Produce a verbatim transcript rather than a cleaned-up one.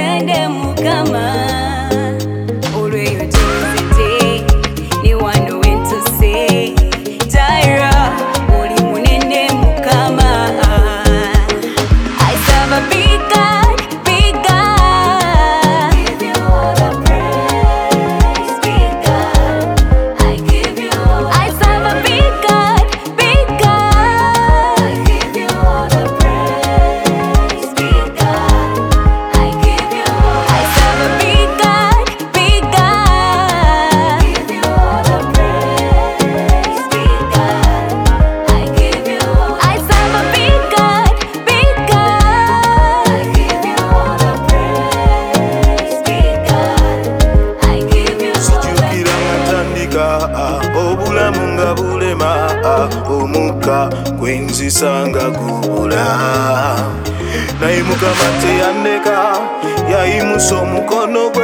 tende mukama olweyo tuzite ni wano wentuse Jaira oli munene mukama. I serve a big God, big God. Give you all the praise, big God. I give you all I serve a big God, big God. I give you all the praise, big God. I give you all I serve a big God, big God. Give you all the praise, big God. I give you all I serve a big God, big God. I give you all the praise, big God. I give you all Sijukira matandika obulamu nga bulema omuka gwenzisanga gubula naye mukama teyandeka yayimusa omukono gwe